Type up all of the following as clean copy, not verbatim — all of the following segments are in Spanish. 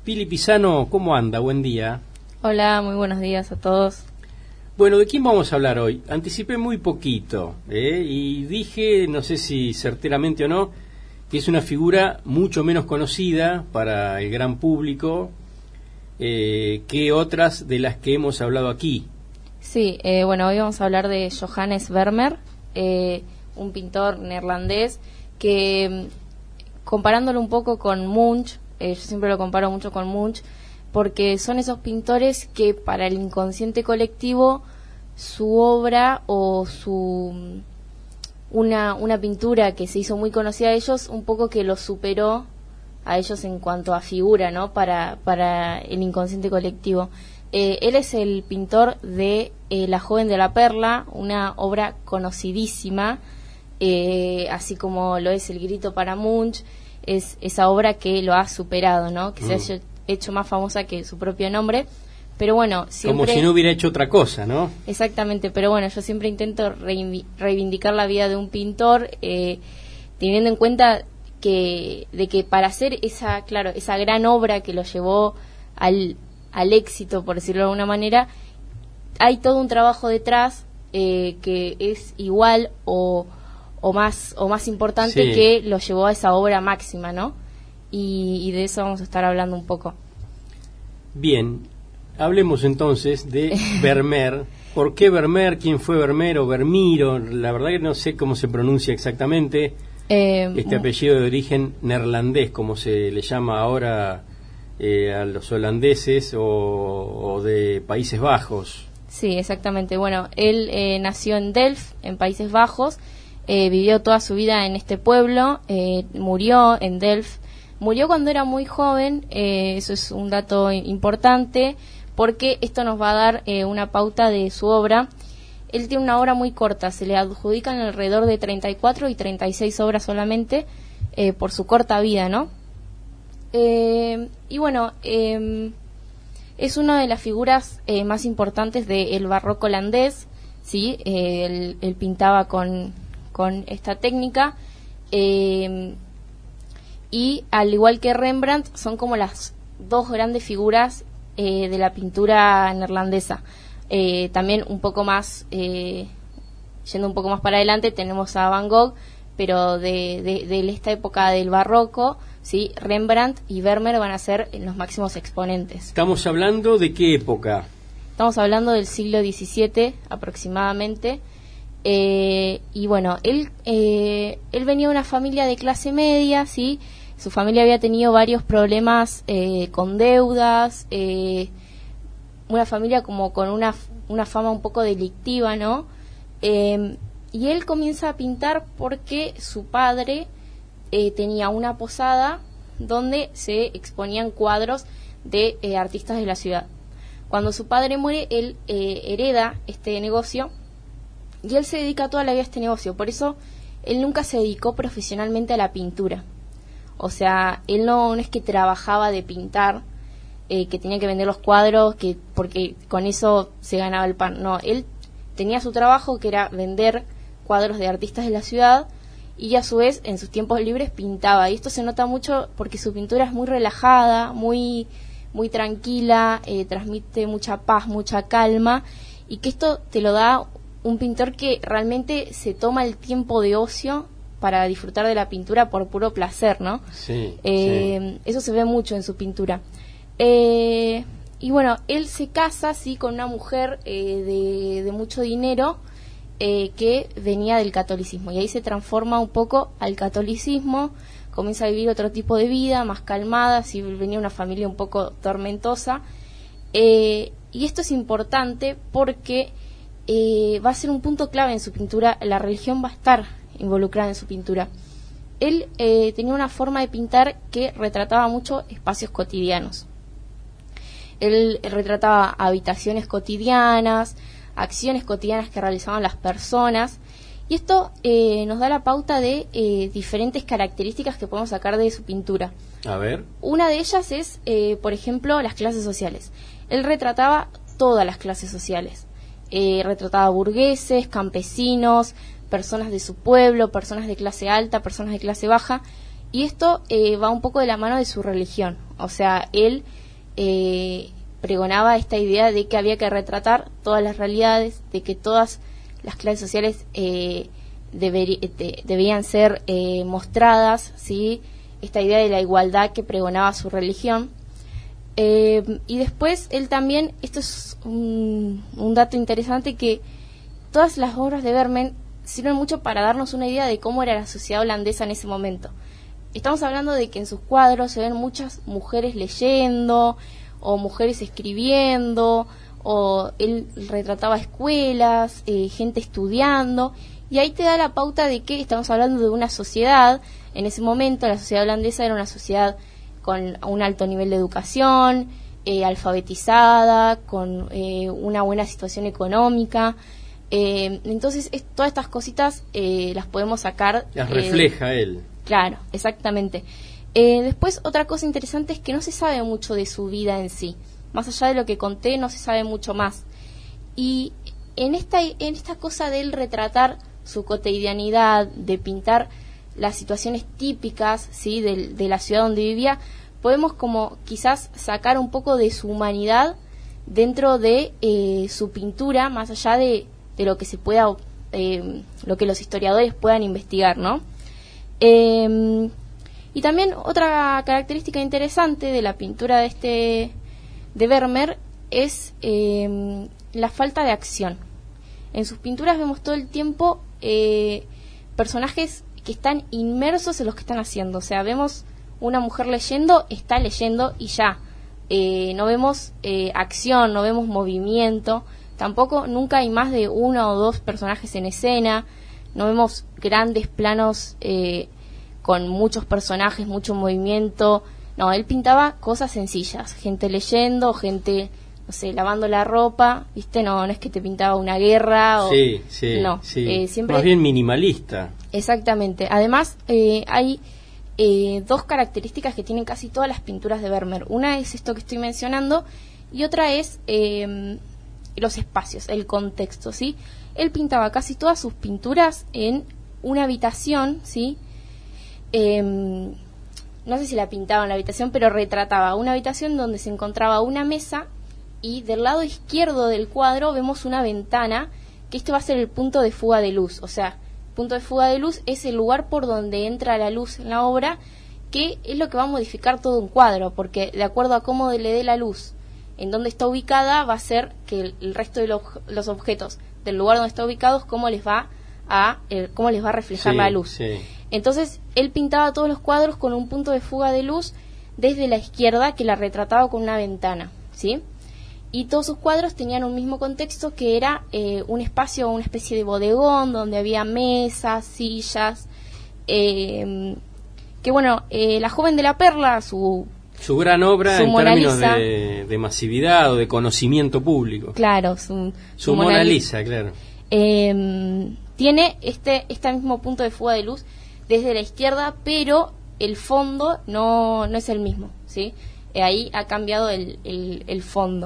Pili Pisano, ¿cómo anda? Buen día. Hola, muy buenos días a todos. Bueno, ¿de quién vamos a hablar hoy? Anticipé muy poquito, y dije, no sé si certeramente o no, que es una figura mucho menos conocida para el gran público que otras de las que hemos hablado aquí. Sí, bueno, hoy vamos a hablar de Johannes Vermeer, un pintor neerlandés que, comparándolo un poco con Munch, yo siempre lo comparo mucho con Munch, porque son esos pintores que para el inconsciente colectivo su obra o una pintura que se hizo muy conocida a ellos, un poco que los superó a ellos en cuanto a figura, ¿no? Para el inconsciente colectivo. Él es el pintor de La joven de la perla, una obra conocidísima, así como lo es El grito para Munch, es esa obra que lo ha superado, ¿no? Que se ha hecho más famosa que su propio nombre. Pero bueno, siempre... Como si no hubiera hecho otra cosa, ¿no? Exactamente, pero bueno, yo siempre intento reivindicar la vida de un pintor, teniendo en cuenta de que para hacer esa gran obra que lo llevó al éxito, por decirlo de alguna manera, hay todo un trabajo detrás que es igual o más importante, sí, que lo llevó a esa obra máxima, ¿no? Y de eso vamos a estar hablando un poco. Bien, hablemos entonces de Vermeer. ¿Por qué Vermeer? ¿Quién fue Vermeer o Vermiro? La verdad que no sé cómo se pronuncia exactamente este apellido de origen neerlandés, como se le llama ahora a los holandeses o de Países Bajos. Sí, exactamente. Bueno, él nació en Delft, en Países Bajos, vivió toda su vida en este pueblo, murió en Delft. Murió cuando era muy joven, eso es un dato importante, porque esto nos va a dar una pauta de su obra. Él tiene una obra muy corta, se le adjudican alrededor de 34 y 36 obras solamente, por su corta vida, ¿no? Y bueno, es una de las figuras más importantes del barroco holandés, ¿sí? Él pintaba con esta técnica, y al igual que Rembrandt son como las dos grandes figuras de la pintura neerlandesa. También un poco más, yendo un poco más para adelante, tenemos a Van Gogh, pero de esta época del barroco, ¿sí? Rembrandt y Vermeer van a ser los máximos exponentes. ¿Estamos hablando de qué época? Estamos hablando del siglo XVII aproximadamente. Y bueno, él venía de una familia de clase media, ¿sí? Su familia había tenido varios problemas con deudas, una familia como con una fama un poco delictiva, ¿no? Y él comienza a pintar porque su padre tenía una posada donde se exponían cuadros de artistas de la ciudad. Cuando su padre muere, él hereda este negocio y él se dedica toda la vida a este negocio. Por eso él nunca se dedicó profesionalmente a la pintura. O sea, él no es que trabajaba de pintar, que tenía que vender los cuadros, porque con eso se ganaba el pan. No, él tenía su trabajo, que era vender cuadros de artistas de la ciudad, y a su vez en sus tiempos libres pintaba. Y esto se nota mucho porque su pintura es muy relajada, muy tranquila, transmite mucha paz, mucha calma, y que esto te lo da un pintor que realmente se toma el tiempo de ocio para disfrutar de la pintura por puro placer, ¿no? Sí, sí. Eso se ve mucho en su pintura. Y bueno, él se casa, sí, con una mujer de mucho dinero, que venía del catolicismo, y ahí se transforma un poco al catolicismo, comienza a vivir otro tipo de vida, más calmada, sí, venía una familia un poco tormentosa, y esto es importante porque va a ser un punto clave en su pintura. La religión va a estar involucrada en su pintura. Él tenía una forma de pintar que retrataba mucho espacios cotidianos. Él retrataba habitaciones cotidianas, acciones cotidianas que realizaban las personas, y esto nos da la pauta de diferentes características que podemos sacar de su pintura. A ver. Una de ellas es, por ejemplo, las clases sociales. Él retrataba todas las clases sociales. Retrataba burgueses, campesinos, personas de su pueblo, personas de clase alta, personas de clase baja, Y esto va un poco de la mano de su religión. O sea, él pregonaba esta idea de que había que retratar todas las realidades, de que todas las clases sociales debían ser mostradas, ¿sí? Esta idea de la igualdad que pregonaba su religión. Y después él también, esto es un dato interesante, que todas las obras de Vermeer sirven mucho para darnos una idea de cómo era la sociedad holandesa en ese momento. Estamos hablando de que en sus cuadros se ven muchas mujeres leyendo, o mujeres escribiendo, o él retrataba escuelas, gente estudiando, y ahí te da la pauta de que estamos hablando de una sociedad. En ese momento la sociedad holandesa era una sociedad con un alto nivel de educación, alfabetizada, con una buena situación económica. Entonces todas estas cositas las podemos sacar. Las refleja él. Claro, exactamente. Después otra cosa interesante es que no se sabe mucho de su vida en sí. Más allá de lo que conté, no se sabe mucho más. Y en esta cosa de él retratar su cotidianidad, de pintar las situaciones típicas, ¿sí?, de la ciudad donde vivía, podemos como quizás sacar un poco de su humanidad dentro de su pintura, más allá de lo que se pueda, lo que los historiadores puedan investigar, ¿no? Y también otra característica interesante de la pintura de Vermeer es la falta de acción. En sus pinturas vemos todo el tiempo personajes que están inmersos en lo que están haciendo. O sea, vemos una mujer leyendo, está leyendo y ya. No vemos acción, no vemos movimiento. Tampoco, nunca hay más de uno o dos personajes en escena. No vemos grandes planos con muchos personajes, mucho movimiento. No, él pintaba cosas sencillas. Gente leyendo, gente, no sé, lavando la ropa, ¿viste? No es que te pintaba una guerra. Sí. Siempre más bien minimalista. Exactamente. Además, hay dos características que tienen casi todas las pinturas de Vermeer. Una es esto que estoy mencionando y otra es los espacios, el contexto, ¿sí? Él pintaba casi todas sus pinturas en una habitación, ¿sí? No sé si la pintaba en la habitación, pero retrataba una habitación donde se encontraba una mesa y del lado izquierdo del cuadro vemos una ventana, que esto va a ser el punto de fuga de luz. O sea, el punto de fuga de luz es el lugar por donde entra la luz en la obra, que es lo que va a modificar todo un cuadro, porque de acuerdo a cómo le dé la luz en donde está ubicada, va a ser que el resto de los objetos del lugar donde está ubicados, cómo les va a reflejar la luz. Sí. Entonces, él pintaba todos los cuadros con un punto de fuga de luz desde la izquierda, que la retrataba con una ventana, ¿sí? Y todos sus cuadros tenían un mismo contexto, que era un espacio, una especie de bodegón, donde había mesas, sillas, que bueno, La joven de la perla, su gran obra en Mona términos Lisa, de masividad o de conocimiento público. Claro, su Mona Lisa, claro. Tiene este mismo punto de fuga de luz desde la izquierda, pero el fondo no es el mismo, ¿sí? Ahí ha cambiado el fondo.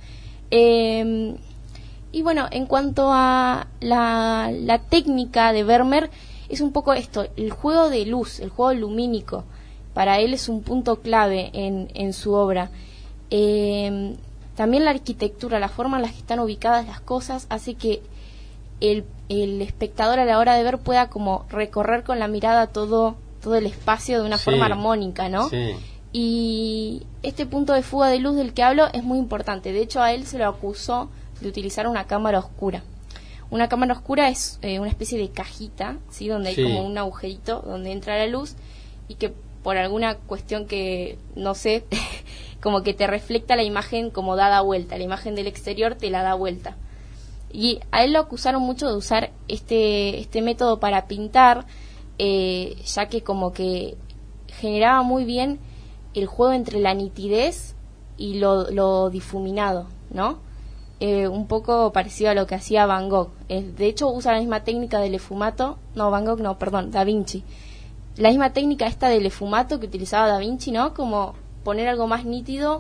Y bueno, en cuanto a la técnica de Vermeer, es un poco esto, el juego de luz, el juego lumínico. Para él es un punto clave en su obra. También la arquitectura, la forma en la que están ubicadas las cosas, hace que el espectador a la hora de ver pueda como recorrer con la mirada todo el espacio de una forma armónica, ¿no? Sí. Y este punto de fuga de luz del que hablo es muy importante. De hecho, a él se lo acusó de utilizar una cámara oscura. Una cámara oscura es una especie de cajita, ¿sí? Donde hay como un agujerito donde entra la luz y que por alguna cuestión que no sé, como que te refleja la imagen como dada vuelta. La imagen del exterior te la da vuelta. Y a él lo acusaron mucho de usar este método para pintar, ya que como que generaba muy bien el juego entre la nitidez y lo difuminado, ¿no? Un poco parecido a lo que hacía Van Gogh. De hecho, usa la misma técnica del efumato. No, Van Gogh no, perdón, Da Vinci. La misma técnica esta del efumato que utilizaba Da Vinci, ¿no? Como poner algo más nítido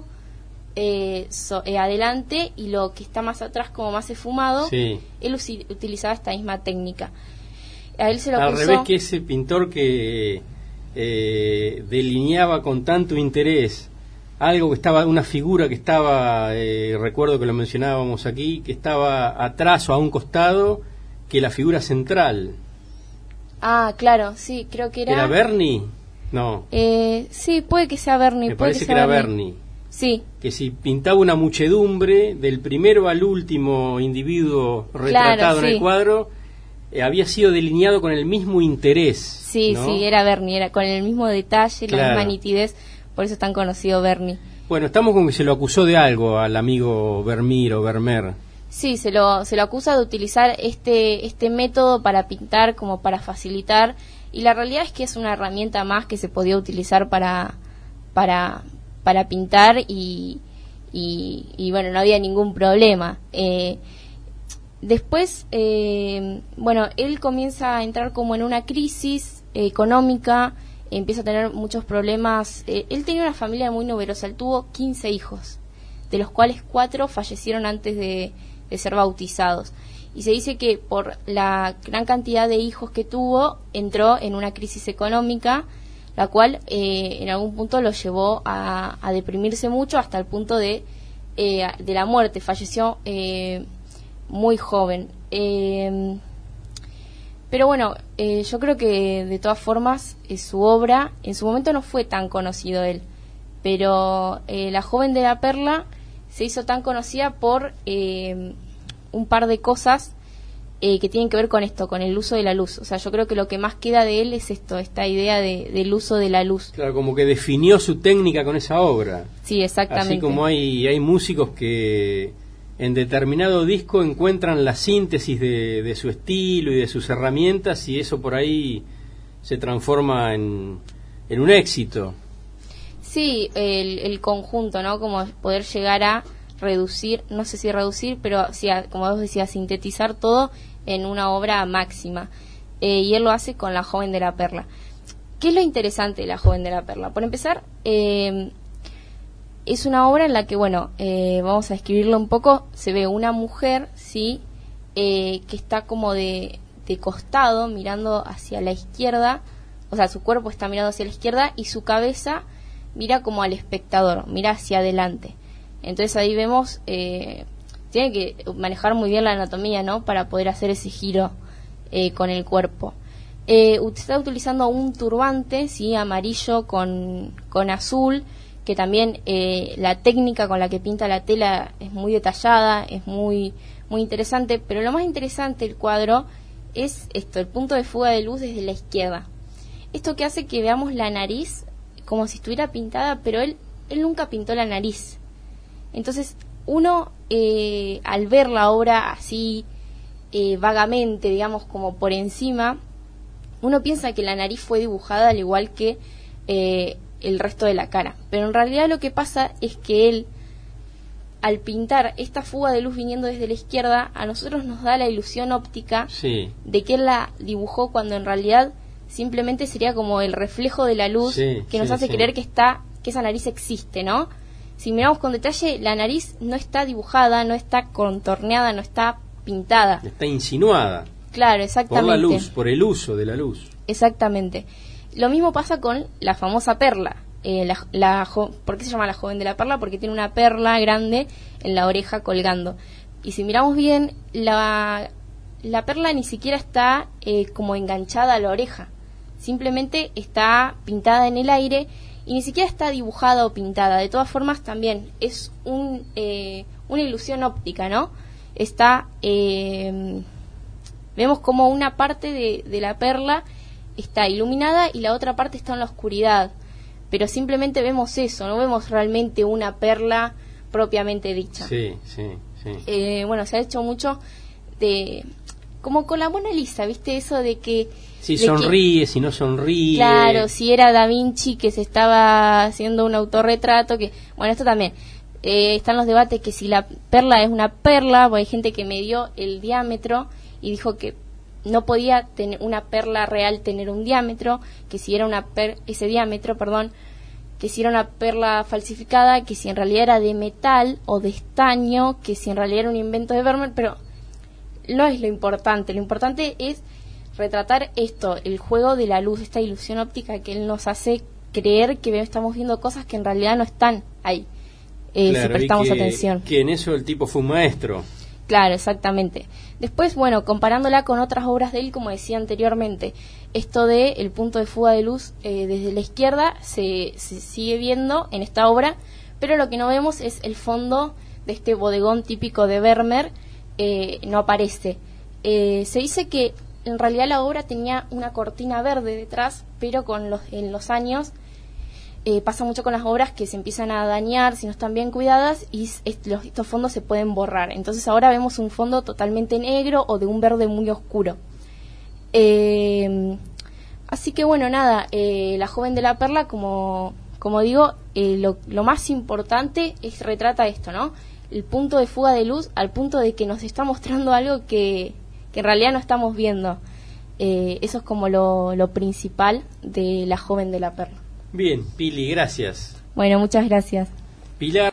adelante y lo que está más atrás como más esfumado. Sí. Él utilizaba esta misma técnica. A él se lo al acusó, revés que ese pintor que delineaba con tanto interés algo que estaba, una figura que estaba, recuerdo que lo mencionábamos aquí, que estaba atrás o a un costado que la figura central. Ah, claro, sí, creo que era... ¿Era Berni? No. Sí, puede que sea Berni. Me parece que era Berni. Sí. Que si pintaba una muchedumbre, del primero al último individuo retratado, claro, en el cuadro, había sido delineado con el mismo interés. Sí, ¿no? Sí, era Berni, era con el mismo detalle, claro, la misma nitidez, por eso es tan conocido Berni. Bueno, estamos con que se lo acusó de algo al amigo Vermeer. Sí, se lo acusa de utilizar este método para pintar como para facilitar, y la realidad es que es una herramienta más que se podía utilizar para pintar y bueno, no había ningún problema. Después, bueno, él comienza a entrar como en una crisis económica, empieza a tener muchos problemas. Él tenía una familia muy numerosa, él tuvo 15 hijos, de los cuales 4 fallecieron antes de ser bautizados. Y se dice que por la gran cantidad de hijos que tuvo, entró en una crisis económica, la cual en algún punto lo llevó a deprimirse mucho hasta el punto de la muerte. Falleció muy joven. Pero bueno, yo creo que de todas formas su obra, en su momento no fue tan conocido él, pero La joven de la perla se hizo tan conocida por un par de cosas que tienen que ver con esto, con el uso de la luz. O sea, yo creo que lo que más queda de él es esta idea del uso de la luz. Claro, como que definió su técnica con esa obra. Sí, exactamente. Así como hay músicos que en determinado disco encuentran la síntesis de su estilo y de sus herramientas, y eso por ahí se transforma en un éxito. Sí, el conjunto, ¿no? Como poder llegar a reducir, no sé si reducir, pero sí, como vos decías, sintetizar todo en una obra máxima. Y él lo hace con La joven de la perla. ¿Qué es lo interesante de La joven de la perla? Por empezar, es una obra en la que, bueno, vamos a escribirlo un poco, se ve una mujer, ¿sí? Que está como de costado, mirando hacia la izquierda, o sea, su cuerpo está mirando hacia la izquierda y su cabeza mira como al espectador, mira hacia adelante. Entonces ahí vemos, tiene que manejar muy bien la anatomía, ¿no? Para poder hacer ese giro con el cuerpo. Está utilizando un turbante, ¿sí? Amarillo con azul, que también la técnica con la que pinta la tela es muy detallada, es muy, muy interesante, pero lo más interesante del cuadro es esto, el punto de fuga de luz desde la izquierda. Esto que hace que veamos la nariz como si estuviera pintada, pero él nunca pintó la nariz. Entonces uno al ver la obra así vagamente, digamos como por encima, uno piensa que la nariz fue dibujada al igual que el resto de la cara, pero en realidad lo que pasa es que él, al pintar esta fuga de luz viniendo desde la izquierda, a nosotros nos da la ilusión óptica de que él la dibujó, cuando en realidad simplemente sería como el reflejo de la luz que nos hace creer que esa nariz existe, ¿no? Si miramos con detalle, la nariz no está dibujada, no está contorneada, no está pintada. Está insinuada. Claro, exactamente. Por la luz, por el uso de la luz. Exactamente. Lo mismo pasa con la famosa perla. ¿Por qué se llama La joven de la perla? Porque tiene una perla grande en la oreja colgando. Y si miramos bien, la perla ni siquiera está como enganchada a la oreja. Simplemente está pintada en el aire y ni siquiera está dibujada o pintada. De todas formas, también es una ilusión óptica, ¿no? Vemos como una parte de la perla está iluminada y la otra parte está en la oscuridad, pero simplemente vemos eso, no vemos realmente una perla propiamente dicha. Bueno, se ha hecho mucho como con la Mona Lisa, ¿viste? Eso de que si sonríe, si no sonríe. Claro, si era Da Vinci que se estaba haciendo un autorretrato, bueno, esto también. Están los debates que si la perla es una perla, porque hay gente que midió el diámetro y dijo que no podía tener una perla real tener un diámetro, que si era ese diámetro, que si era una perla falsificada, que si en realidad era de metal o de estaño, que si en realidad era un invento de Vermeer, pero no es lo importante es retratar esto, el juego de la luz, esta ilusión óptica que él nos hace creer que estamos viendo cosas que en realidad no están ahí, si prestamos atención. Que en eso el tipo fue un maestro. Claro, exactamente. Después, bueno, comparándola con otras obras de él, como decía anteriormente, esto de el punto de fuga de luz desde la izquierda se sigue viendo en esta obra, pero lo que no vemos es el fondo de este bodegón típico de Vermeer, no aparece. Se dice que en realidad la obra tenía una cortina verde detrás, pero en los años pasa mucho con las obras que se empiezan a dañar si no están bien cuidadas y estos fondos se pueden borrar. Entonces ahora vemos un fondo totalmente negro o de un verde muy oscuro. Así que bueno, nada, La joven de la perla, como digo, lo más importante retrata esto, ¿no? El punto de fuga de luz al punto de que nos está mostrando algo que en realidad no estamos viendo. Eso es como lo principal de La joven de la perla. Bien, Pili, gracias. Bueno, muchas gracias. Pilar.